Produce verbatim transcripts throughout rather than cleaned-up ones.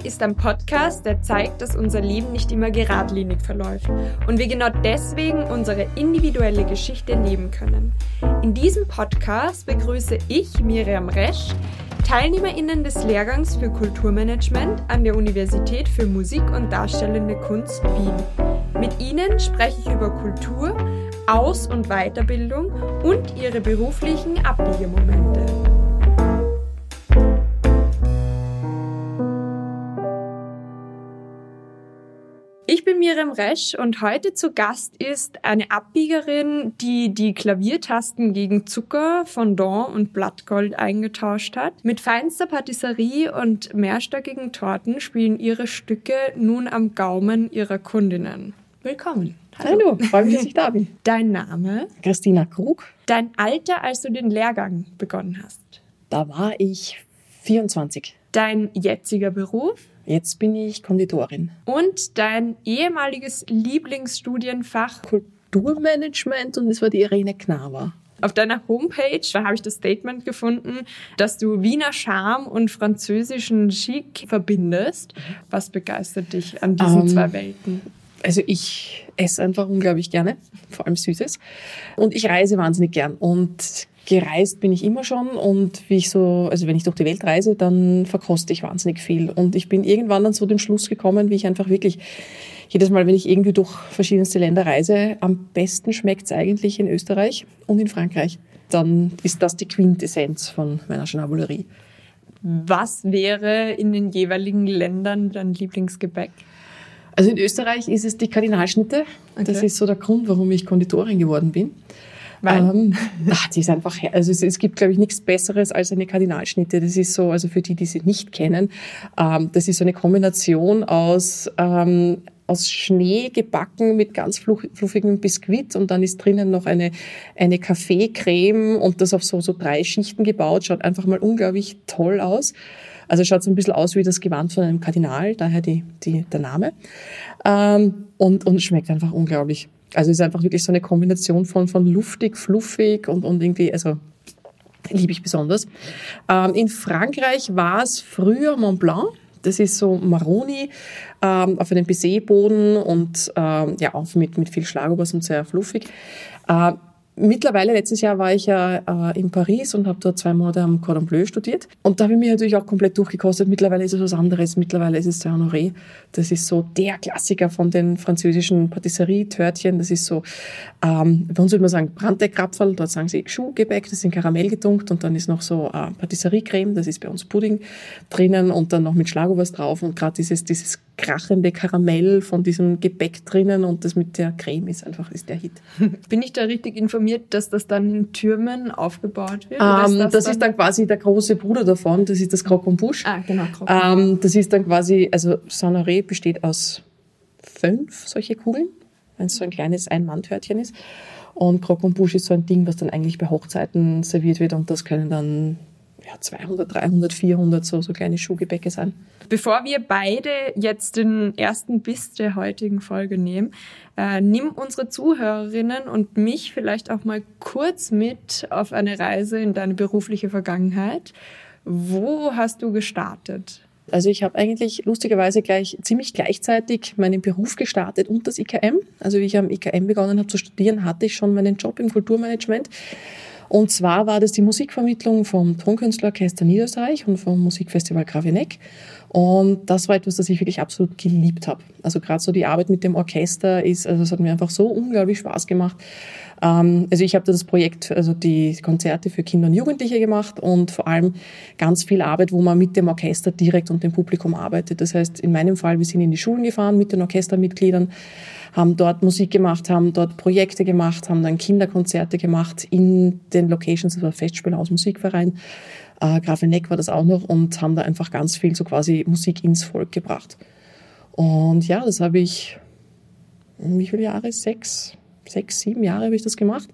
ist ein Podcast, der zeigt, dass unser Leben nicht immer geradlinig verläuft und wir genau deswegen unsere individuelle Geschichte leben können. In diesem Podcast begrüße ich, Miriam Resch, TeilnehmerInnen des Lehrgangs für Kulturmanagement an der Universität für Musik und Darstellende Kunst Wien. Mit ihnen spreche ich über Kultur, Aus- und Weiterbildung und ihre beruflichen Abbiegemomente. Ich bin Miriam Resch und heute zu Gast ist eine Abbiegerin, die die Klaviertasten gegen Zucker, Fondant und Blattgold eingetauscht hat. Mit feinster Patisserie und mehrstöckigen Torten spielen ihre Stücke nun am Gaumen ihrer Kundinnen. Willkommen. Hallo, Hallo freue mich, dass ich da bin. Dein Name? Christina Krug. Dein Alter, als du den Lehrgang begonnen hast? Da war ich vierundzwanzig. Dein jetziger Beruf? Jetzt bin ich Konditorin. Und dein ehemaliges Lieblingsstudienfach? Kulturmanagement, und das war die Irene Knaver. Auf deiner Homepage, da habe ich das Statement gefunden, dass du Wiener Charme und französischen Chic verbindest. Was begeistert dich an diesen um, zwei Welten? Also ich esse einfach unglaublich gerne, vor allem Süßes. Und ich reise wahnsinnig gern. Und gereist bin ich immer schon, und wie ich so, also wenn ich durch die Welt reise, dann verkoste ich wahnsinnig viel. Und ich bin irgendwann dann zu dem Schluss gekommen, wie ich einfach wirklich jedes Mal, wenn ich irgendwie durch verschiedenste Länder reise, am besten schmeckt es eigentlich in Österreich und in Frankreich. Dann ist das die Quintessenz von meiner Schnaboulerie. Was wäre in den jeweiligen Ländern dein Lieblingsgebäck? Also in Österreich ist es die Kardinalschnitte. Okay. Das ist so der Grund, warum ich Konditorin geworden bin. Ähm, ach, die ist einfach, also es, es gibt, glaube ich, nichts Besseres als eine Kardinalschnitte. Das ist so, also für die, die sie nicht kennen, ähm, das ist so eine Kombination aus, ähm, aus Schnee gebacken mit ganz fluffigem Biskuit, und dann ist drinnen noch eine, eine Kaffeecreme und das auf so, so drei Schichten gebaut. Schaut einfach mal unglaublich toll aus. Also schaut so ein bisschen aus wie das Gewand von einem Kardinal, daher die, die, der Name. Ähm, und, und schmeckt einfach unglaublich. Also es ist einfach wirklich so eine Kombination von, von luftig, fluffig und, und irgendwie, also liebe ich besonders. Ähm, in Frankreich war es früher Mont Blanc. Das ist so Maroni ähm, auf einem Baiser-Boden und ähm, ja auch mit, mit viel Schlagobers und sehr fluffig. Äh, Mittlerweile, letztes Jahr war ich ja äh, in Paris und habe dort zwei Monate am Cordon Bleu studiert. Und da habe ich mich natürlich auch komplett durchgekostet. Mittlerweile ist es was anderes. Mittlerweile ist es der Honoré. Das ist so der Klassiker von den französischen Patisserie-Törtchen. Das ist so, ähm, bei uns würde man sagen Brandteigkrapferl, dort sagen sie Schuhgebäck, das sind Karamell getunkt, und dann ist noch so äh, Patisserie-Creme, das ist bei uns Pudding drinnen, und dann noch mit Schlagobers drauf, und gerade dieses, dieses krachende Karamell von diesem Gebäck drinnen, und das mit der Creme ist einfach, ist der Hit. Bin ich da richtig informiert, dass das dann in Türmen aufgebaut wird? Ähm, ist das das dann ist dann quasi der große Bruder davon, das ist das Croque-en-Bouche. Ah, genau. Croque. Ähm, das ist dann quasi, also Saint-Honoré besteht aus fünf solche Kugeln, wenn es so ein kleines Ein-Mann-Törtchen ist. Und Croque-en-Bouche ist so ein Ding, was dann eigentlich bei Hochzeiten serviert wird, und das können dann ja, zweihundert, dreihundert, vierhundert so, so kleine Schuhgebäcke sein. Bevor wir beide jetzt den ersten Biss der heutigen Folge nehmen, äh, nimm unsere Zuhörerinnen und mich vielleicht auch mal kurz mit auf eine Reise in deine berufliche Vergangenheit. Wo hast du gestartet? Also ich habe eigentlich lustigerweise gleich ziemlich gleichzeitig meinen Beruf gestartet und das I K M. Also wie ich am I K M begonnen habe zu studieren, hatte ich schon meinen Job im Kulturmanagement. Und zwar war das die Musikvermittlung vom Tonkünstlerorchester Niederösterreich und vom Musikfestival Graveneck. Und das war etwas, das ich wirklich absolut geliebt habe. Also gerade so die Arbeit mit dem Orchester ist, also es hat mir einfach so unglaublich Spaß gemacht. Ähm, also ich habe da das Projekt, also die Konzerte für Kinder und Jugendliche gemacht, und vor allem ganz viel Arbeit, wo man mit dem Orchester direkt und dem Publikum arbeitet. Das heißt, in meinem Fall, wir sind in die Schulen gefahren mit den Orchestermitgliedern, haben dort Musik gemacht, haben dort Projekte gemacht, haben dann Kinderkonzerte gemacht in den Locations, das war Festspielhaus, Musikverein, äh, Graveneck war das auch noch, und haben da einfach ganz viel so quasi Musik ins Volk gebracht. Und ja, das habe ich, wie viele Jahre? Sechs, sechs, sieben Jahre habe ich das gemacht.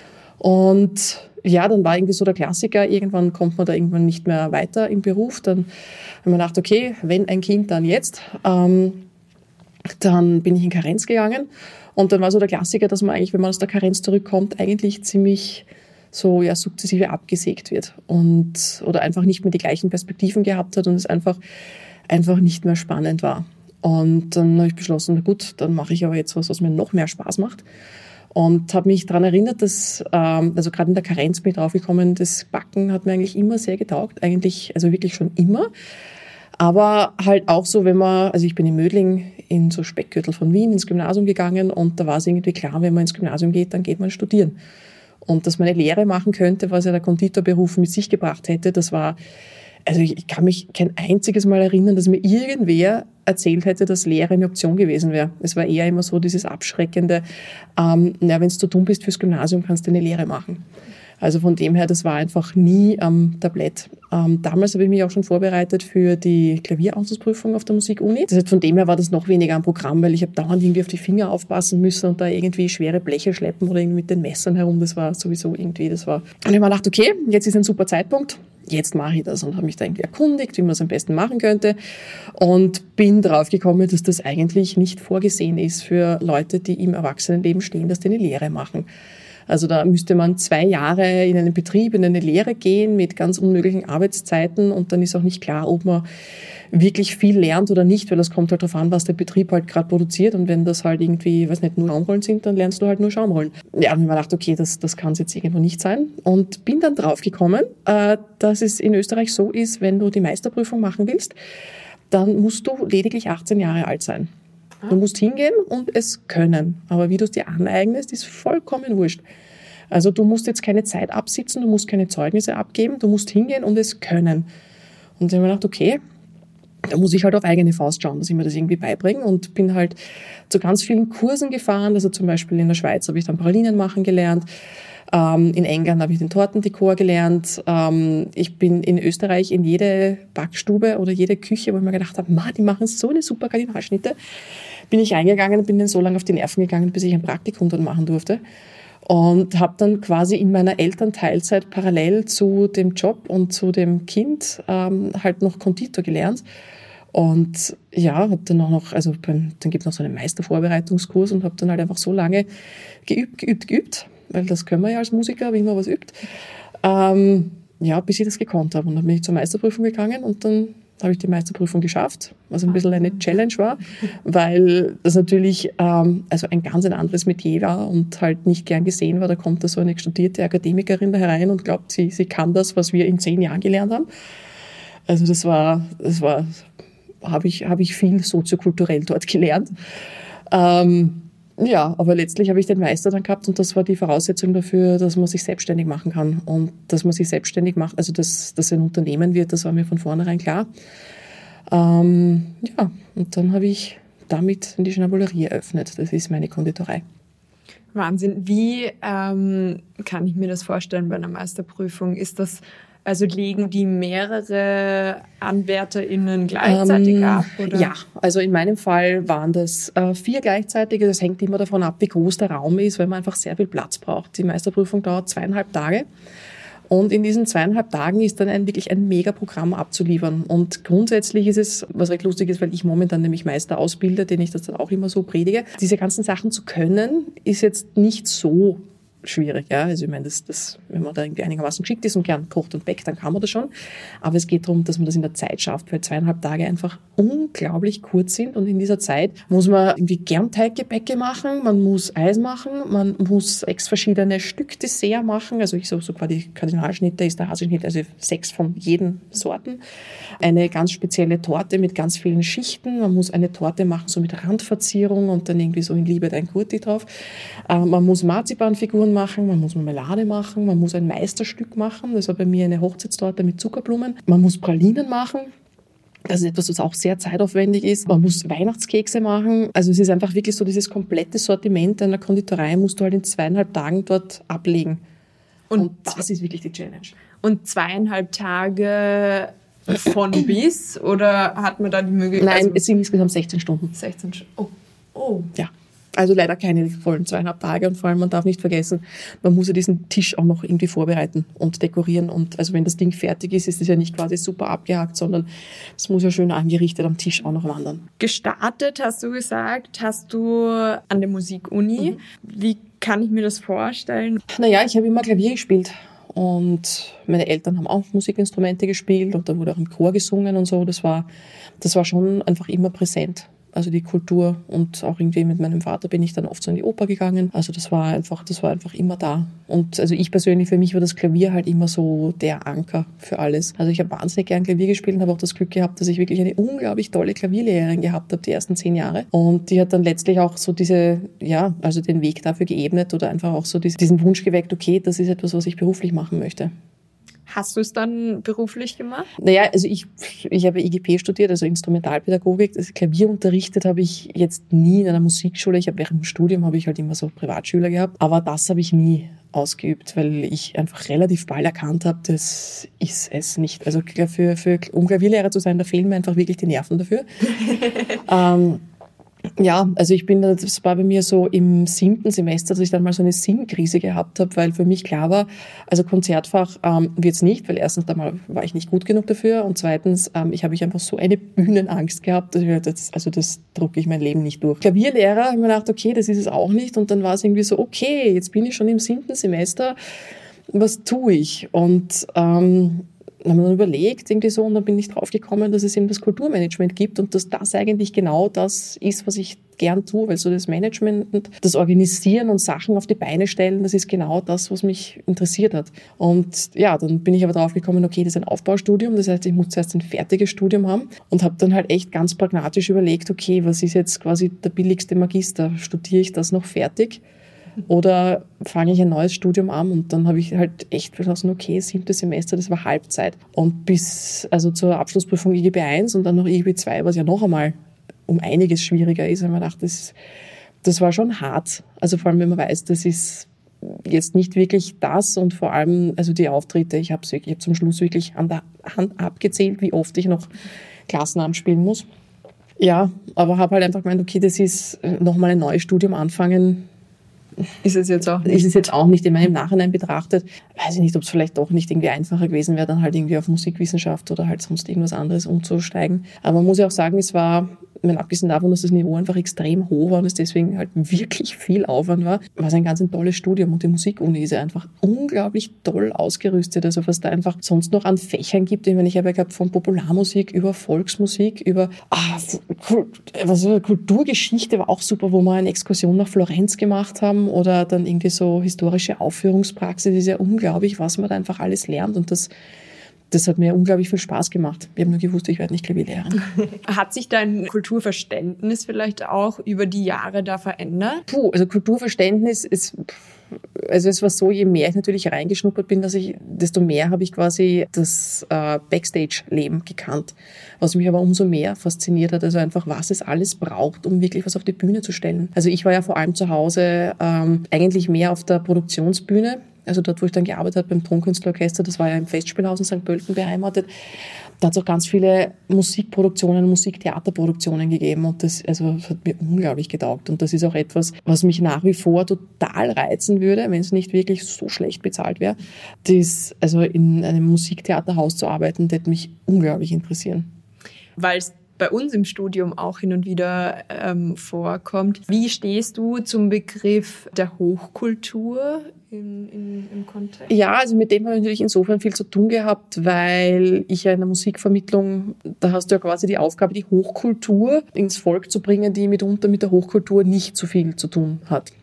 Und ja, dann war irgendwie so der Klassiker, irgendwann kommt man da irgendwann nicht mehr weiter im Beruf. Dann haben wir gedacht, okay, wenn ein Kind, dann jetzt. Ähm, Dann bin ich in Karenz gegangen, und dann war so der Klassiker, dass man eigentlich, wenn man aus der Karenz zurückkommt, eigentlich ziemlich so ja sukzessive abgesägt wird und oder einfach nicht mehr die gleichen Perspektiven gehabt hat und es einfach einfach nicht mehr spannend war. Und dann habe ich beschlossen, na gut, dann mache ich aber jetzt was, was mir noch mehr Spaß macht. Und habe mich daran erinnert, dass, ähm, also gerade in der Karenz bin ich draufgekommen, das Backen hat mir eigentlich immer sehr getaugt, eigentlich, also wirklich schon immer. Aber halt auch so, wenn man, also ich bin in Mödling in so Speckgürtel von Wien ins Gymnasium gegangen und da war es irgendwie klar, wenn man ins Gymnasium geht, dann geht man studieren. Und dass man eine Lehre machen könnte, was ja der Konditorberuf mit sich gebracht hätte, das war, also ich kann mich kein einziges Mal erinnern, dass mir irgendwer erzählt hätte, dass Lehre eine Option gewesen wäre. Es war eher immer so dieses abschreckende, ähm, na, wenn du zu dumm bist fürs Gymnasium, kannst du eine Lehre machen. Also von dem her, das war einfach nie am Tablett. Ähm, damals habe ich mich auch schon vorbereitet für die Klavieranschlussprüfung auf der Musikuni. Das heißt, von dem her war das noch weniger am Programm, weil ich habe dauernd irgendwie auf die Finger aufpassen müssen und da irgendwie schwere Bleche schleppen oder irgendwie mit den Messern herum. Das war sowieso irgendwie, das war... Und ich habe mir gedacht, okay, jetzt ist ein super Zeitpunkt. Jetzt mache ich das und habe mich da irgendwie erkundigt, wie man es am besten machen könnte und bin drauf gekommen, dass das eigentlich nicht vorgesehen ist für Leute, die im Erwachsenenleben stehen, dass die eine Lehre machen. Also da müsste man zwei Jahre in einen Betrieb, in eine Lehre gehen mit ganz unmöglichen Arbeitszeiten und dann ist auch nicht klar, ob man wirklich viel lernt oder nicht, weil das kommt halt darauf an, was der Betrieb halt gerade produziert und wenn das halt irgendwie, weiß nicht, nur Schaumrollen sind, dann lernst du halt nur Schaumrollen. Ja, und ich mir gedacht, okay, das, das kann es jetzt irgendwo nicht sein und bin dann drauf gekommen, äh, dass es in Österreich so ist, wenn du die Meisterprüfung machen willst, dann musst du lediglich achtzehn Jahre alt sein. Du musst hingehen und es können. Aber wie du es dir aneignest, ist vollkommen wurscht. Also du musst jetzt keine Zeit absitzen, du musst keine Zeugnisse abgeben, du musst hingehen und es können. Und dann habe ich mir gedacht, okay, da muss ich halt auf eigene Faust schauen, dass ich mir das irgendwie beibringe und bin halt zu ganz vielen Kursen gefahren. Also zum Beispiel in der Schweiz habe ich dann Pralinen machen gelernt. Ähm, in England habe ich den Tortendekor gelernt. Ähm, ich bin in Österreich in jede Backstube oder jede Küche, wo ich mir gedacht habe, Ma, die machen so eine super Kardinalschnitte, bin ich reingegangen und bin denen so lange auf die Nerven gegangen, bis ich ein Praktikum dort machen durfte. Und habe dann quasi in meiner Elternteilzeit parallel zu dem Job und zu dem Kind ähm, halt noch Konditor gelernt. Und ja, habe dann auch noch, also beim, dann gibt es noch so einen Meistervorbereitungskurs und habe dann halt einfach so lange geübt, geübt, geübt, weil das können wir ja als Musiker, wie man was übt, ähm, ja, bis ich das gekonnt habe. Und dann bin ich zur Meisterprüfung gegangen und dann habe ich die Meisterprüfung geschafft, was ein bisschen eine Challenge war, weil das natürlich ähm, also ein ganz ein anderes Metier war und halt nicht gern gesehen war. Da kommt da so eine studierte Akademikerin da herein und glaubt, sie, sie kann das, was wir in zehn Jahren gelernt haben. Also das war, das war, habe ich, habe ich viel soziokulturell dort gelernt. Ähm, ja, aber letztlich habe ich den Meister dann gehabt und das war die Voraussetzung dafür, dass man sich selbstständig machen kann und dass man sich selbstständig macht, also dass das ein Unternehmen wird, das war mir von vornherein klar. Ähm, ja, und dann habe ich damit die Schnabulerie eröffnet. Das ist meine Konditorei. Wahnsinn. Wie ähm, kann ich mir das vorstellen bei einer Meisterprüfung? Ist das, also legen die mehrere AnwärterInnen gleichzeitig ähm, ab? Oder? Ja, also in meinem Fall waren das äh, vier gleichzeitige. Das hängt immer davon ab, wie groß der Raum ist, weil man einfach sehr viel Platz braucht. Die Meisterprüfung dauert zweieinhalb Tage. Und in diesen zweieinhalb Tagen ist dann ein, wirklich ein Mega-Programm abzuliefern. Und grundsätzlich ist es, was recht lustig ist, weil ich momentan nämlich Meister ausbilde, den ich das dann auch immer so predige. Diese ganzen Sachen zu können, ist jetzt nicht so schwierig, ja. Also ich meine, das, das, wenn man da irgendwie einigermaßen geschickt ist und gern kocht und backt, dann kann man das schon. Aber es geht darum, dass man das in der Zeit schafft, weil zweieinhalb Tage einfach unglaublich kurz sind und in dieser Zeit muss man irgendwie Germteiggebäcke machen, man muss Eis machen, man muss sechs verschiedene Stück Dessert machen, also ich so, so quasi Kardinalschnitte ist der Haselschnitt, also sechs von jeden Sorten. Eine ganz spezielle Torte mit ganz vielen Schichten, man muss eine Torte machen, so mit Randverzierung und dann irgendwie so in Liebe dein Kurti drauf. Äh, man muss Marzipanfiguren machen, man muss Marmelade machen, man muss ein Meisterstück machen, das war bei mir eine Hochzeitstorte mit Zuckerblumen, man muss Pralinen machen, das ist etwas, was auch sehr zeitaufwendig ist, man muss Weihnachtskekse machen, also es ist einfach wirklich so dieses komplette Sortiment einer Konditorei musst du halt in zweieinhalb Tagen dort ablegen und, und das ist wirklich die Challenge. Und zweieinhalb Tage von bis oder hat man da die Möglichkeit? Nein, also es sind insgesamt sechzehn Stunden. sechzehn Stunden, oh. oh. Ja. Also leider keine vollen zweieinhalb Tage und vor allem, man darf nicht vergessen, man muss ja diesen Tisch auch noch irgendwie vorbereiten und dekorieren und also wenn das Ding fertig ist, ist es ja nicht quasi super abgehakt, sondern es muss ja schön angerichtet am Tisch auch noch wandern. Gestartet, hast du gesagt, hast du an der Musikuni. Mhm. Wie kann ich mir das vorstellen? Naja, ich habe immer Klavier gespielt. und meine Eltern haben auch Musikinstrumente gespielt und da wurde auch im Chor gesungen und so. Das war, das war schon einfach immer präsent. Also die Kultur und auch irgendwie mit meinem Vater bin ich dann oft so in die Oper gegangen. Also das war einfach, das war einfach immer da. Und also ich persönlich, für mich war das Klavier halt immer so der Anker für alles. Also ich habe wahnsinnig gern Klavier gespielt und habe auch das Glück gehabt, dass ich wirklich eine unglaublich tolle Klavierlehrerin gehabt habe, die ersten zehn Jahre. Und die hat dann letztlich auch so diese, ja, also den Weg dafür geebnet oder einfach auch so diesen Wunsch geweckt, okay, das ist etwas, was ich beruflich machen möchte. Hast du es dann beruflich gemacht? Naja, also ich, ich habe I G P studiert, also Instrumentalpädagogik. Also Klavier unterrichtet habe ich jetzt nie in einer Musikschule. Ich habe während dem Studium habe ich halt immer so Privatschüler gehabt. Aber das habe ich nie ausgeübt, weil ich einfach relativ bald erkannt habe, das ist es nicht. Also für, für, um Klavierlehrer zu sein, da fehlen mir einfach wirklich die Nerven dafür. ähm, Ja, also ich bin, das war bei mir so im siebten Semester, dass ich dann mal so eine Sinnkrise gehabt habe, weil für mich klar war, also Konzertfach ähm, wird's nicht, weil erstens einmal war ich nicht gut genug dafür und zweitens ähm, ich habe ich einfach so eine Bühnenangst gehabt, dass ich, das, also das drucke ich mein Leben nicht durch. Klavierlehrer, habe ich mir gedacht, okay, das ist es auch nicht und dann war es irgendwie so, okay, jetzt bin ich schon im siebten Semester, was tue ich? Und ähm, dann haben wir dann überlegt, irgendwie so, und dann bin ich drauf gekommen, dass es eben das Kulturmanagement gibt und dass das eigentlich genau das ist, was ich gern tue, weil so das Management und das Organisieren und Sachen auf die Beine stellen, das ist genau das, was mich interessiert hat. Und ja, dann bin ich aber drauf gekommen, okay, das ist ein Aufbaustudium, das heißt, ich muss zuerst ein fertiges Studium haben und habe dann halt echt ganz pragmatisch überlegt, okay, was ist jetzt quasi der billigste Magister? Studiere ich das noch fertig? Oder fange ich ein neues Studium an und dann habe ich halt echt beschlossen, okay, siebtes Semester, das war Halbzeit. Und bis, also zur Abschlussprüfung I G B eins und dann noch I G B zwei, was ja noch einmal um einiges schwieriger ist, weil man dachte, das, das war schon hart. Also vor allem, wenn man weiß, das ist jetzt nicht wirklich das und vor allem, also die Auftritte, ich habe ich hab zum Schluss wirklich an der Hand abgezählt, wie oft ich noch Klassenamt spielen muss. Ja, aber habe halt einfach gemeint, okay, das ist nochmal ein neues Studium anfangen, Ist es jetzt auch nicht? Ist es jetzt auch nicht in meinem Nachhinein betrachtet. Weiß ich nicht, ob es vielleicht doch nicht irgendwie einfacher gewesen wäre, dann halt irgendwie auf Musikwissenschaft oder halt sonst irgendwas anderes umzusteigen. Aber man muss ja auch sagen, es war, ich meine, abgesehen davon, dass das Niveau einfach extrem hoch war und es deswegen halt wirklich viel Aufwand war, war es ein ganz ein tolles Studium und die Musikuni ist ja einfach unglaublich toll ausgerüstet. Also was da einfach sonst noch an Fächern gibt. Ich meine, ich habe ja gehabt von Popularmusik über Volksmusik, über ah, was, Kulturgeschichte war auch super, wo wir eine Exkursion nach Florenz gemacht haben oder dann irgendwie so historische Aufführungspraxis. Das ist ja unglaublich, was man da einfach alles lernt und das Das hat mir unglaublich viel Spaß gemacht. Ich habe nur gewusst, ich werde nicht Klavierlehrerin. Hat sich dein Kulturverständnis vielleicht auch über die Jahre da verändert? Puh, also Kulturverständnis ist, also es war so, je mehr ich natürlich reingeschnuppert bin, dass ich, desto mehr habe ich quasi das äh, Backstage-Leben gekannt. Was mich aber umso mehr fasziniert hat, also einfach, was es alles braucht, um wirklich was auf die Bühne zu stellen. Also ich war ja vor allem zu Hause ähm, eigentlich mehr auf der Produktionsbühne. Also dort, wo ich dann gearbeitet habe beim Tonkünstlerorchester, das war ja im Festspielhaus in Sankt Pölten beheimatet, da hat es auch ganz viele Musikproduktionen, Musiktheaterproduktionen gegeben und das, also, das hat mir unglaublich getaugt und das ist auch etwas, was mich nach wie vor total reizen würde, wenn es nicht wirklich so schlecht bezahlt wäre. Das, also in einem Musiktheaterhaus zu arbeiten, das würde mich unglaublich interessieren. Weil es bei uns im Studium auch hin und wieder ähm, vorkommt. Wie stehst du zum Begriff der Hochkultur in, in, im Kontext? Ja, also mit dem habe ich natürlich insofern viel zu tun gehabt, weil ich ja in der Musikvermittlung, da hast du ja quasi die Aufgabe, die Hochkultur ins Volk zu bringen, die mitunter mit der Hochkultur nicht so viel zu tun hat.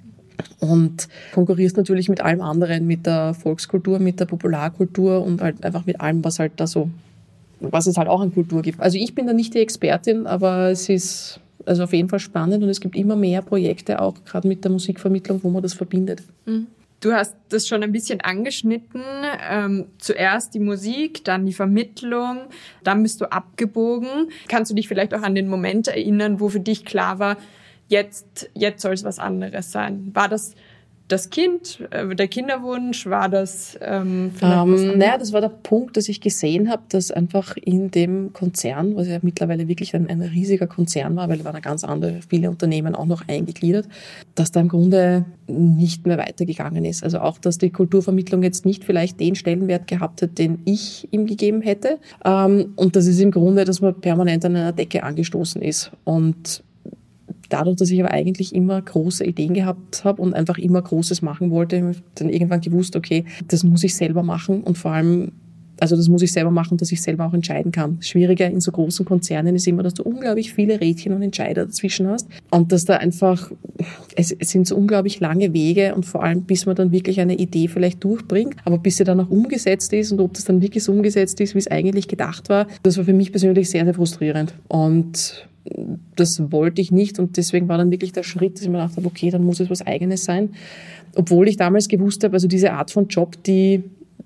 Und konkurrierst natürlich mit allem anderen, mit der Volkskultur, mit der Popularkultur und halt einfach mit allem, was halt da so was es halt auch an Kultur gibt. Also ich bin da nicht die Expertin, aber es ist also auf jeden Fall spannend und es gibt immer mehr Projekte, auch gerade mit der Musikvermittlung, wo man das verbindet. Du hast das schon ein bisschen angeschnitten. Ähm, zuerst die Musik, dann die Vermittlung, dann bist du abgebogen. Kannst du dich vielleicht auch an den Moment erinnern, wo für dich klar war, jetzt, jetzt soll es was anderes sein? War das das Kind, äh, der Kinderwunsch, war das ähm, vielleicht ähm, was anderes? Naja, das war der Punkt, dass ich gesehen habe, dass einfach in dem Konzern, was ja mittlerweile wirklich ein, ein riesiger Konzern war, weil da waren ja ganz andere, viele Unternehmen auch noch eingegliedert, dass da im Grunde nicht mehr weitergegangen ist. Also auch, dass die Kulturvermittlung jetzt nicht vielleicht den Stellenwert gehabt hat, den ich ihm gegeben hätte. Ähm, und das ist im Grunde, dass man permanent an einer Decke angestoßen ist. Und dadurch, dass ich aber eigentlich immer große Ideen gehabt habe und einfach immer Großes machen wollte, habe ich dann irgendwann gewusst, okay, das muss ich selber machen und vor allem, also das muss ich selber machen, dass ich selber auch entscheiden kann. Schwieriger in so großen Konzernen ist immer, dass du unglaublich viele Rädchen und Entscheider dazwischen hast und dass da einfach, es, es sind so unglaublich lange Wege und vor allem, bis man dann wirklich eine Idee vielleicht durchbringt, aber bis sie dann auch umgesetzt ist und ob das dann wirklich so umgesetzt ist, wie es eigentlich gedacht war, das war für mich persönlich sehr, sehr frustrierend und das wollte ich nicht und deswegen war dann wirklich der Schritt, dass ich mir gedacht habe, okay, dann muss es was Eigenes sein. Obwohl ich damals gewusst habe, also diese Art von Job, die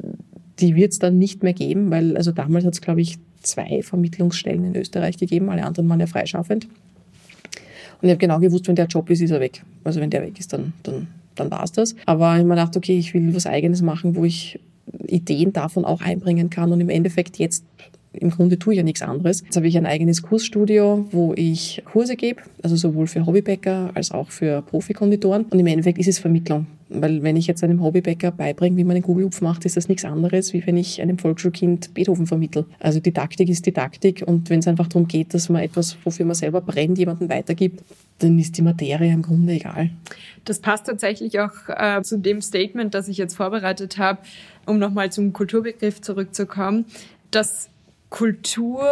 die wird es dann nicht mehr geben, weil also damals hat es, glaube ich, zwei Vermittlungsstellen in Österreich gegeben, alle anderen waren ja freischaffend. Und ich habe genau gewusst, wenn der Job ist, ist er weg. Also wenn der weg ist, dann, dann, dann war es das. Aber ich habe mir gedacht, okay, ich will was Eigenes machen, wo ich Ideen davon auch einbringen kann und im Endeffekt jetzt im Grunde tue ich ja nichts anderes. Jetzt habe ich ein eigenes Kursstudio, wo ich Kurse gebe, also sowohl für Hobbybäcker als auch für Profikonditoren. Und im Endeffekt ist es Vermittlung. Weil wenn ich jetzt einem Hobbybäcker beibringe, wie man einen Kugelhupf macht, ist das nichts anderes, wie wenn ich einem Volksschulkind Beethoven vermittle. Also Didaktik ist Didaktik und wenn es einfach darum geht, dass man etwas, wofür man selber brennt, jemandem weitergibt, dann ist die Materie im Grunde egal. Das passt tatsächlich auch äh, zu dem Statement, das ich jetzt vorbereitet habe, um nochmal zum Kulturbegriff zurückzukommen, dass Kultur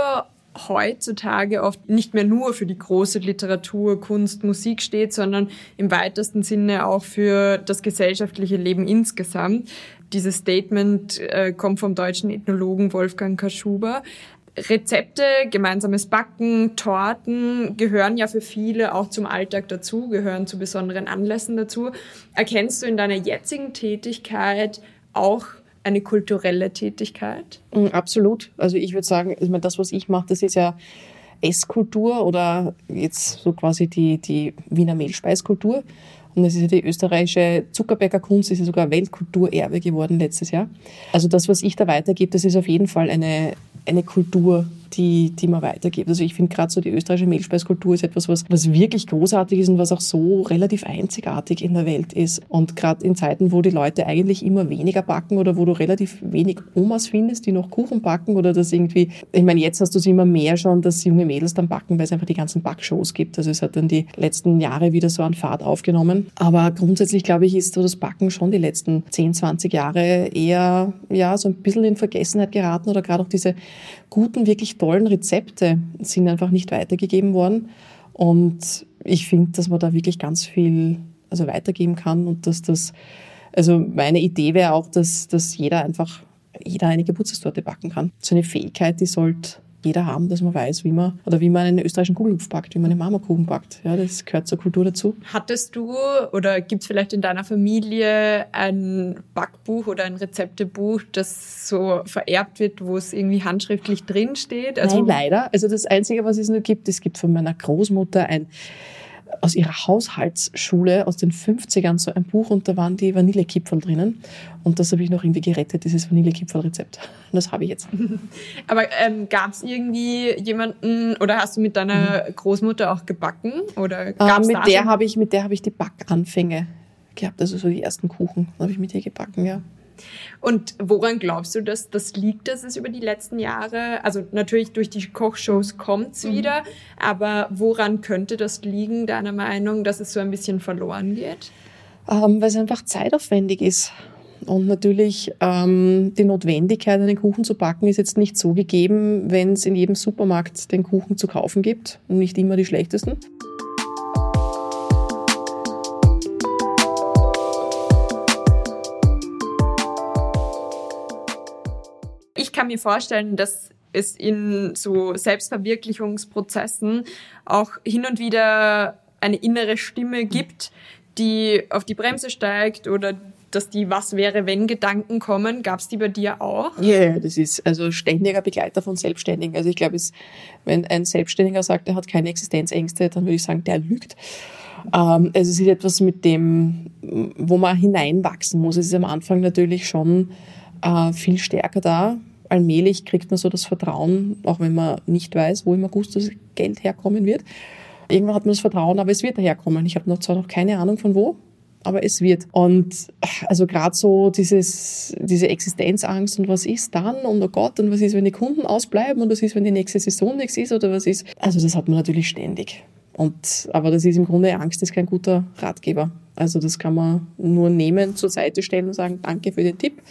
heutzutage oft nicht mehr nur für die große Literatur, Kunst, Musik steht, sondern im weitesten Sinne auch für das gesellschaftliche Leben insgesamt. Dieses Statement äh, kommt vom deutschen Ethnologen Wolfgang Kaschuber. Rezepte, gemeinsames Backen, Torten gehören ja für viele auch zum Alltag dazu, gehören zu besonderen Anlässen dazu. Erkennst du in deiner jetzigen Tätigkeit auch eine kulturelle Tätigkeit? Absolut. Also ich würde sagen, ich meine, das, was ich mache, das ist ja Esskultur oder jetzt so quasi die, die Wiener Mehlspeiskultur. Und das ist ja die österreichische Zuckerbäckerkunst, das ist ja sogar Weltkulturerbe geworden letztes Jahr. Also das, was ich da weitergebe, das ist auf jeden Fall eine, eine Kultur, die, die man weitergibt. Also ich finde gerade so die österreichische Mehlspeiskultur ist etwas, was, was wirklich großartig ist und was auch so relativ einzigartig in der Welt ist. Und gerade in Zeiten, wo die Leute eigentlich immer weniger backen oder wo du relativ wenig Omas findest, die noch Kuchen backen oder das irgendwie, ich meine, jetzt hast du es immer mehr schon, dass junge Mädels dann backen, weil es einfach die ganzen Backshows gibt. Also es hat dann die letzten Jahre wieder so an Fahrt aufgenommen. Aber grundsätzlich, glaube ich, ist so das Backen schon die letzten zehn, zwanzig Jahre eher, ja, so ein bisschen in Vergessenheit geraten oder gerade auch diese guten, wirklich tollen Rezepte sind einfach nicht weitergegeben worden. Und ich finde, dass man da wirklich ganz viel also weitergeben kann und dass das, also meine Idee wäre auch, dass, dass jeder einfach, jeder eine Geburtstagstorte backen kann. So eine Fähigkeit, die sollte jeder haben, dass man weiß, wie man, oder wie man einen österreichischen Kugelhupf backt, wie man einen Marmorkuchen backt. Ja, das gehört zur Kultur dazu. Hattest du oder gibt es vielleicht in deiner Familie ein Backbuch oder ein Rezeptebuch, das so vererbt wird, wo es irgendwie handschriftlich drinsteht? Also Nein, leider. Also das Einzige, was es nur gibt, es gibt von meiner Großmutter ein aus ihrer Haushaltsschule aus den fünfzigern so ein Buch und da waren die Vanillekipferl drinnen und das habe ich noch irgendwie gerettet, dieses Vanillekipferl-Rezept. Und das habe ich jetzt. Aber ähm, gab es irgendwie jemanden oder hast du mit deiner Großmutter auch gebacken? Oder gab's ähm, mit, da der habe ich, mit der habe ich die Backanfänge gehabt, also so die ersten Kuchen habe ich mit ihr gebacken, ja. Und woran glaubst du, dass das liegt, dass es über die letzten Jahre, also natürlich durch die Kochshows kommt's mhm. wieder, aber woran könnte das liegen, deiner Meinung, dass es so ein bisschen verloren geht? Ähm, weil es einfach zeitaufwendig ist. Und natürlich ähm, die Notwendigkeit, einen Kuchen zu backen, ist jetzt nicht so gegeben, wenn es in jedem Supermarkt den Kuchen zu kaufen gibt und nicht immer die schlechtesten. Ich kann mir vorstellen, dass es in so Selbstverwirklichungsprozessen auch hin und wieder eine innere Stimme gibt, die auf die Bremse steigt oder dass die Was-wäre-wenn-Gedanken kommen. Gab es die bei dir auch? Ja, yeah, das ist also ständiger Begleiter von Selbstständigen. Also ich glaube, es, wenn ein Selbstständiger sagt, er hat keine Existenzängste, dann würde ich sagen, der lügt. Ähm, also es ist etwas, mit dem, wo man hineinwachsen muss. Es ist am Anfang natürlich schon äh, viel stärker da. Allmählich kriegt man so das Vertrauen, auch wenn man nicht weiß, wo im August das Geld herkommen wird. Irgendwann hat man das Vertrauen, aber es wird daherkommen. Ich habe noch zwar noch keine Ahnung von wo, aber es wird. Und also gerade so dieses, diese Existenzangst und was ist dann und oh Gott und was ist, wenn die Kunden ausbleiben und was ist, wenn die nächste Saison nichts ist oder was ist. Also das hat man natürlich ständig. Und, aber das ist im Grunde, Angst ist kein guter Ratgeber. Also das kann man nur nehmen, zur Seite stellen und sagen, danke für den Tipp.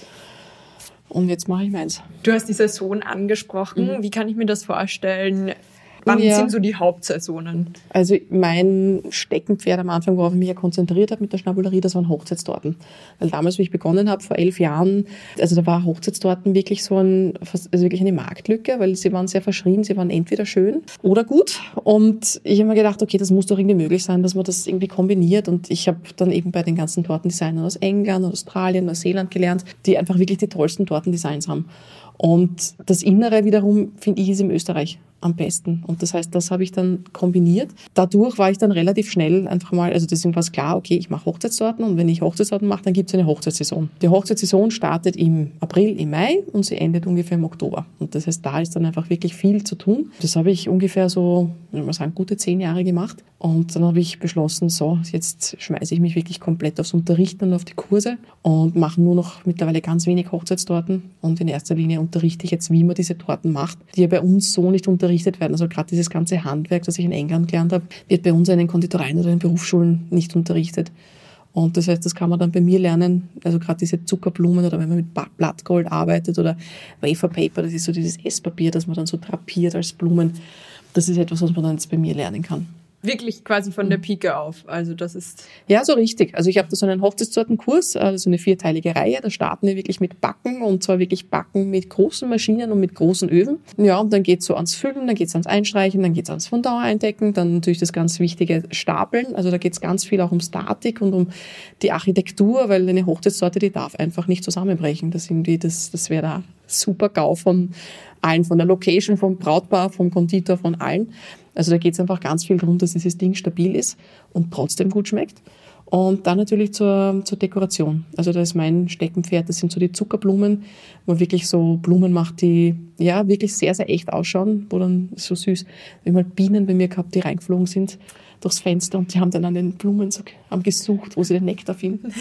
Und jetzt mache ich meins. Du hast die Saison angesprochen. Mhm. Wie kann ich mir das vorstellen? Wann ja. sind so die Hauptsaisonen? Also mein Steckenpferd am Anfang, worauf ich mich ja konzentriert habe mit der Schnabulerie, das waren Hochzeitstorten. Weil damals, wie ich begonnen habe, vor elf Jahren, also da war Hochzeitstorten wirklich so ein, also wirklich eine Marktlücke, weil sie waren sehr verschrien, sie waren entweder schön oder gut. Und ich habe mir gedacht, okay, das muss doch irgendwie möglich sein, dass man das irgendwie kombiniert. Und ich habe dann eben bei den ganzen Tortendesignern aus England, Australien, Neuseeland gelernt, die einfach wirklich die tollsten Tortendesigns haben. Und das Innere wiederum, finde ich, ist im Österreich am besten. Und das heißt, das habe ich dann kombiniert. Dadurch war ich dann relativ schnell einfach mal, also deswegen war es klar, okay, ich mache Hochzeitstorten und wenn ich Hochzeitstorten mache, dann gibt es eine Hochzeitssaison. Die Hochzeitssaison startet im April, im Mai und sie endet ungefähr im Oktober. Und das heißt, da ist dann einfach wirklich viel zu tun. Das habe ich ungefähr so, ich mal sagen, gute zehn Jahre gemacht. Und dann habe ich beschlossen, so, jetzt schmeiße ich mich wirklich komplett aufs Unterrichten und auf die Kurse und mache nur noch mittlerweile ganz wenig Hochzeitstorten. Und in erster Linie unterrichte ich jetzt, wie man diese Torten macht, die ja bei uns so nicht unterrichtet werden. Also gerade dieses ganze Handwerk, das ich in England gelernt habe, wird bei uns in den Konditoreien oder in den Berufsschulen nicht unterrichtet. Und das heißt, das kann man dann bei mir lernen, also gerade diese Zuckerblumen oder wenn man mit Blattgold arbeitet oder Waferpaper, das ist so dieses Esspapier, das man dann so drapiert als Blumen. Das ist etwas, was man dann jetzt bei mir lernen kann. Wirklich quasi von der Pike auf, also das ist... Ja, so richtig. Also ich habe da so einen Hochzeitstortenkurs, also eine vierteilige Reihe, da starten wir wirklich mit Backen und zwar wirklich Backen mit großen Maschinen und mit großen Öfen. Ja, und dann geht's so ans Füllen, dann geht's ans Einstreichen, dann geht's ans Fondant eindecken, dann natürlich das ganz wichtige Stapeln, also da geht's ganz viel auch um Statik und um die Architektur, weil eine Hochzeitstorte, die darf einfach nicht zusammenbrechen. Das irgendwie, das, das wäre da super GAU von allen, von der Location, vom Brautpaar, vom Konditor, von allen. Also da geht es einfach ganz viel darum, dass dieses Ding stabil ist und trotzdem gut schmeckt. Und dann natürlich zur, zur Dekoration. Also da ist mein Steckenpferd, das sind so die Zuckerblumen, wo man wirklich so Blumen macht, die ja wirklich sehr, sehr echt ausschauen, wo dann so süß, wie mal Bienen bei mir gehabt, die reingeflogen sind durchs Fenster und die haben dann an den Blumen so haben gesucht, wo sie den Nektar finden.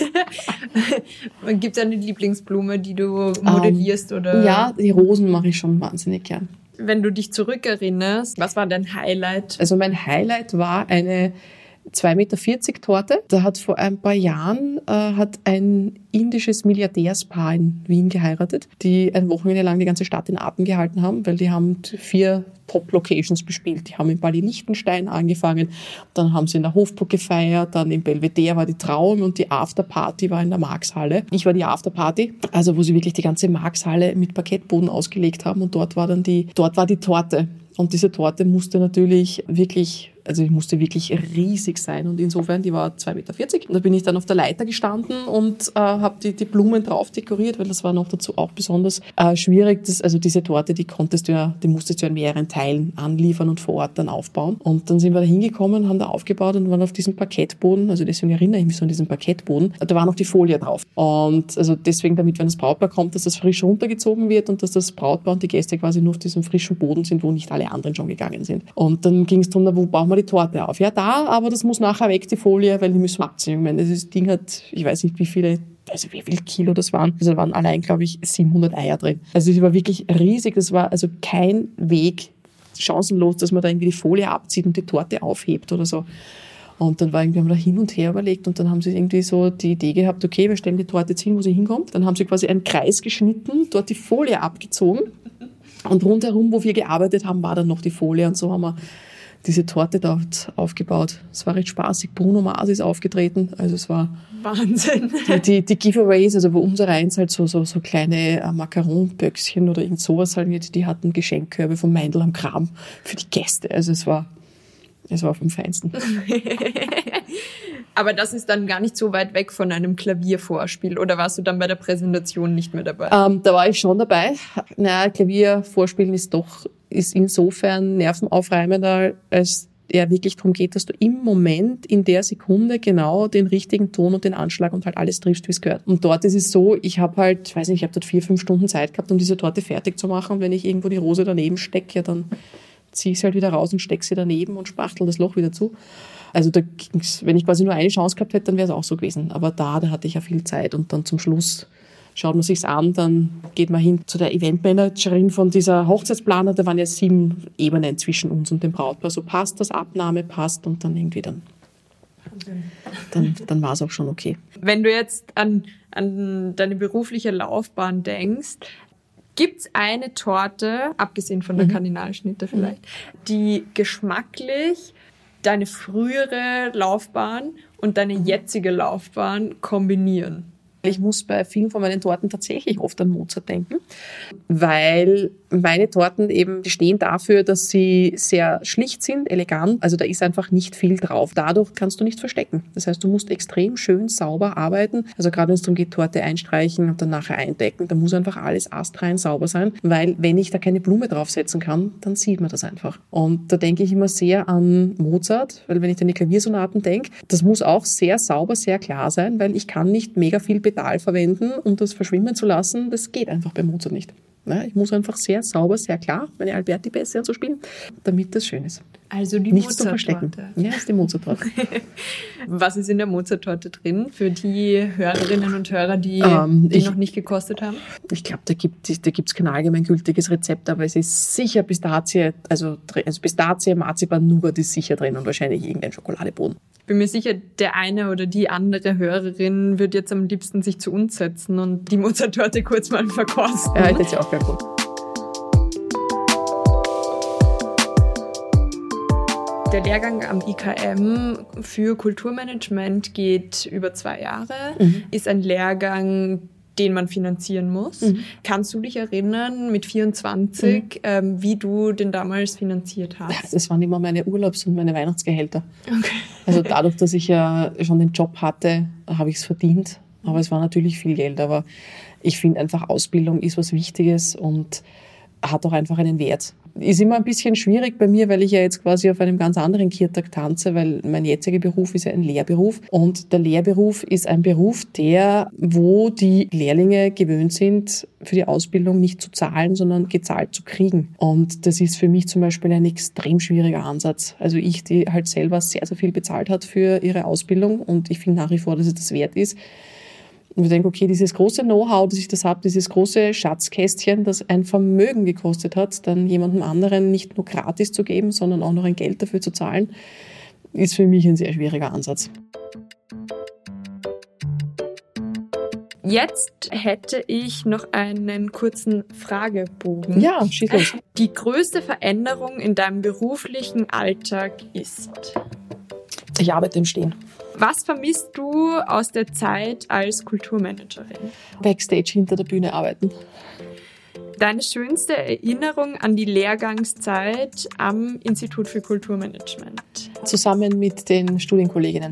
Gibt es eine Lieblingsblume, die du modellierst? Um, oder? Ja, die Rosen mache ich schon wahnsinnig gern. Wenn du dich zurückerinnerst, was war dein Highlight? Also mein Highlight war eine zwei Meter vierzig Torte. Da hat vor ein paar Jahren äh, hat ein indisches Milliardärspaar in Wien geheiratet, die ein Wochenende lang die ganze Stadt in Atem gehalten haben, weil die haben vier Top-Locations bespielt. Die haben in Bali Liechtenstein angefangen, dann haben sie in der Hofburg gefeiert, dann im Belvedere war die Trauung und die Afterparty war in der Marxhalle. Ich war die Afterparty, also wo sie wirklich die ganze Marxhalle mit Parkettboden ausgelegt haben und dort war dann die, dort war die Torte. Und diese Torte musste natürlich wirklich, also die musste wirklich riesig sein und insofern, die war zwei Meter vierzig. Und da bin ich dann auf der Leiter gestanden und äh, habe die, die Blumen drauf dekoriert, weil das war noch dazu auch besonders äh, schwierig. Das, also diese Torte, die konntest du ja, die musstest du ja in mehreren Teilen anliefern und vor Ort dann aufbauen. Und dann sind wir da hingekommen, haben da aufgebaut und waren auf diesem Parkettboden, also deswegen erinnere ich mich so an diesen Parkettboden, da war noch die Folie drauf. Und also deswegen, damit, wenn das Brautpaar kommt, dass das frisch runtergezogen wird und dass das Brautpaar und die Gäste quasi nur auf diesem frischen Boden sind, wo nicht alle anderen schon gegangen sind. Und dann ging es darum, wo bauen wir die Torte auf? Ja, da, aber das muss nachher weg, die Folie, weil die müssen wir abziehen. Ich meine, das Ding hat, ich weiß nicht, wie viele, also wie viel Kilo das waren. Also da waren allein, glaube ich, siebenhundert Eier drin. Also es war wirklich riesig. Das war also kein Weg chancenlos, dass man da irgendwie die Folie abzieht und die Torte aufhebt oder so. Und dann war irgendwie, haben wir da hin und her überlegt und dann haben sie irgendwie so die Idee gehabt, okay, wir stellen die Torte jetzt hin, wo sie hinkommt. Dann haben sie quasi einen Kreis geschnitten, dort die Folie abgezogen. Und rundherum, wo wir gearbeitet haben, war dann noch die Folie und so haben wir diese Torte dort aufgebaut. Es war recht spaßig. Bruno Mars ist aufgetreten, also es war Wahnsinn. Die, die, die Giveaways, also wo unser eins halt so, so, so kleine äh, Macaron-Böckschen oder irgend sowas halt, die, die hatten Geschenkkörbe vom Meindl am Kram für die Gäste. Also es war, es war vom Feinsten. Aber das ist dann gar nicht so weit weg von einem Klaviervorspiel, oder warst du dann bei der Präsentation nicht mehr dabei? Ähm, da war ich schon dabei. Naja, Klaviervorspielen ist doch, ist insofern nervenaufreibender, als ja wirklich darum geht, dass du im Moment, in der Sekunde genau den richtigen Ton und den Anschlag und halt alles triffst, wie es gehört. Und dort ist es so, ich habe halt, ich weiß nicht, ich habe dort vier, fünf Stunden Zeit gehabt, um diese Torte fertig zu machen. Und wenn ich irgendwo die Rose daneben stecke, ja, dann ziehe ich sie halt wieder raus und stecke sie daneben und spachtel das Loch wieder zu. Also da ging's, wenn ich quasi nur eine Chance gehabt hätte, dann wäre es auch so gewesen. Aber da, da hatte ich ja viel Zeit und dann zum Schluss schaut man sich's an, dann geht man hin zu der Eventmanagerin von dieser Hochzeitsplaner, da waren ja sieben Ebenen zwischen uns und dem Brautpaar. So passt das, Abnahme passt und dann irgendwie dann, dann, dann war es auch schon okay. Wenn du jetzt an, an deine berufliche Laufbahn denkst, gibt es eine Torte, abgesehen von der mhm. Kardinalschnitte vielleicht, die geschmacklich deine frühere Laufbahn und deine jetzige Laufbahn kombinieren? Ich muss bei vielen von meinen Torten tatsächlich oft an Mozart denken, weil meine Torten eben stehen dafür, dass sie sehr schlicht sind, elegant, also da ist einfach nicht viel drauf. Dadurch kannst du nicht verstecken. Das heißt, du musst extrem schön sauber arbeiten. Also gerade wenn es darum geht, Torte einstreichen und dann nachher eindecken, da muss einfach alles astrein sauber sein, weil wenn ich da keine Blume draufsetzen kann, dann sieht man das einfach. Und da denke ich immer sehr an Mozart, weil wenn ich an die Klaviersonaten denke, das muss auch sehr sauber, sehr klar sein, weil ich kann nicht mega viel Pedal verwenden, um das verschwimmen zu lassen. Das geht einfach bei Mozart nicht. Ja, ich muss einfach sehr sauber, sehr klar meine Alberti-Bässe und so spielen, damit das schön ist. Also die Nichts zum Verstecken. Mozart-Torte. Ja, ist die Mozart-Torte. Was ist in der Mozart-Torte drin für die Hörerinnen und Hörer, die ähm, die ich, noch nicht gekostet haben? Ich glaube, da gibt es da gibt's kein allgemeingültiges Rezept, aber es ist sicher Pistazie, also, also Pistazie, Marzipan, Nougat ist sicher drin und wahrscheinlich irgendein Schokoladeboden. Ich bin mir sicher, der eine oder die andere Hörerin wird jetzt am liebsten sich zu uns setzen und die Mozart-Torte kurz mal verkosten. Ja, das ist ja auch ganz gut. Der Lehrgang am I K M für Kulturmanagement geht über zwei Jahre, mhm. ist ein Lehrgang, den man finanzieren muss. Mhm. Kannst du dich erinnern, mit vierundzwanzig, mhm. ähm, wie du den damals finanziert hast? Das waren immer meine Urlaubs- und meine Weihnachtsgehälter. Okay. Also dadurch, dass ich ja schon den Job hatte, habe ich es verdient. Aber es war natürlich viel Geld. Aber ich finde einfach, Ausbildung ist was Wichtiges und hat auch einfach einen Wert. Ist immer ein bisschen schwierig bei mir, weil ich ja jetzt quasi auf einem ganz anderen Kirtag tanze, weil mein jetziger Beruf ist ja ein Lehrberuf. Und der Lehrberuf ist ein Beruf, der, wo die Lehrlinge gewöhnt sind, für die Ausbildung nicht zu zahlen, sondern gezahlt zu kriegen. Und das ist für mich zum Beispiel ein extrem schwieriger Ansatz. Also ich, die halt selber sehr, sehr viel bezahlt hat für ihre Ausbildung und ich finde nach wie vor, dass es das wert ist. Und ich denke, okay, dieses große Know-how, das ich das habe, dieses große Schatzkästchen, das ein Vermögen gekostet hat, dann jemandem anderen nicht nur gratis zu geben, sondern auch noch ein Geld dafür zu zahlen, ist für mich ein sehr schwieriger Ansatz. Jetzt hätte ich noch einen kurzen Fragebogen. Ja, schieß los. Die größte Veränderung in deinem beruflichen Alltag ist? Ich arbeite im Stehen. Was vermisst du aus der Zeit als Kulturmanagerin? Backstage hinter der Bühne arbeiten. Deine schönste Erinnerung an die Lehrgangszeit am Institut für Kulturmanagement? Zusammen mit den Studienkolleginnen.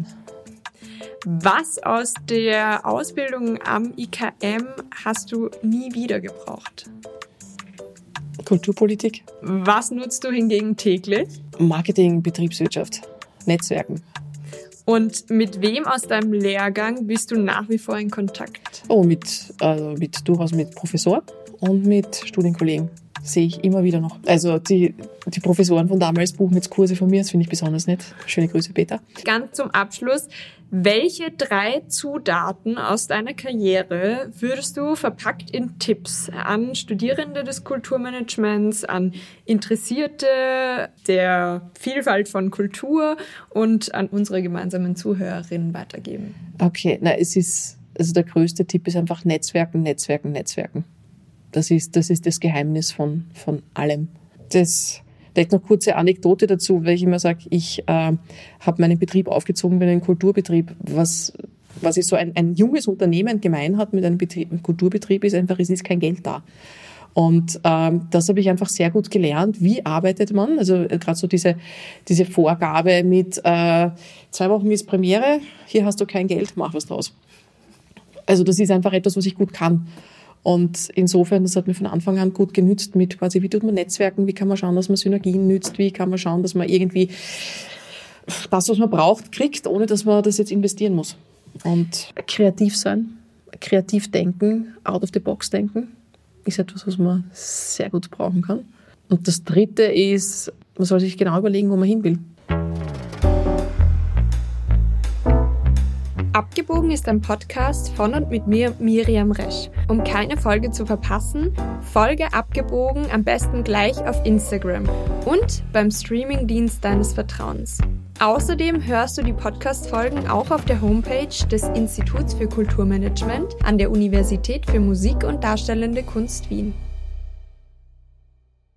Was aus der Ausbildung am I K M hast du nie wieder gebraucht? Kulturpolitik. Was nutzt du hingegen täglich? Marketing, Betriebswirtschaft, Netzwerken. Und mit wem aus deinem Lehrgang bist du nach wie vor in Kontakt? Oh, mit, also mit durchaus mit Professoren und mit Studienkollegen. Sehe ich immer wieder noch. Also die, die Professoren von damals buchen jetzt Kurse von mir, das finde ich besonders nett. Schöne Grüße, Peter. Ganz zum Abschluss, welche drei Zutaten aus deiner Karriere würdest du verpackt in Tipps an Studierende des Kulturmanagements, an Interessierte der Vielfalt von Kultur und an unsere gemeinsamen Zuhörerinnen weitergeben? Okay, na es ist, also der größte Tipp ist einfach Netzwerken, Netzwerken, Netzwerken. Das ist das, ist das Geheimnis von, von allem. Das, vielleicht noch kurze Anekdote dazu, weil ich immer sage, ich äh, habe meinen Betrieb aufgezogen wie einen Kulturbetrieb. Was, was ist so ein, ein junges Unternehmen gemein hat mit einem, Betrieb, einem Kulturbetrieb, ist einfach, es ist kein Geld da. Und ähm, das habe ich einfach sehr gut gelernt. Wie arbeitet man? Also äh, gerade so diese, diese Vorgabe mit äh, zwei Wochen ist Premiere, hier hast du kein Geld, mach was draus. Also das ist einfach etwas, was ich gut kann. Und insofern, das hat mir von Anfang an gut genützt mit quasi, wie tut man Netzwerken, wie kann man schauen, dass man Synergien nützt, wie kann man schauen, dass man irgendwie das, was man braucht, kriegt, ohne dass man das jetzt investieren muss. Und kreativ sein, kreativ denken, out of the box denken, ist etwas, was man sehr gut brauchen kann. Und das Dritte ist, man soll sich genau überlegen, wo man hin will. Abgebogen ist ein Podcast von und mit mir, Miriam Resch. Um keine Folge zu verpassen, folge Abgebogen am besten gleich auf Instagram und beim Streamingdienst deines Vertrauens. Außerdem hörst du die Podcast-Folgen auch auf der Homepage des Instituts für Kulturmanagement an der Universität für Musik und Darstellende Kunst Wien.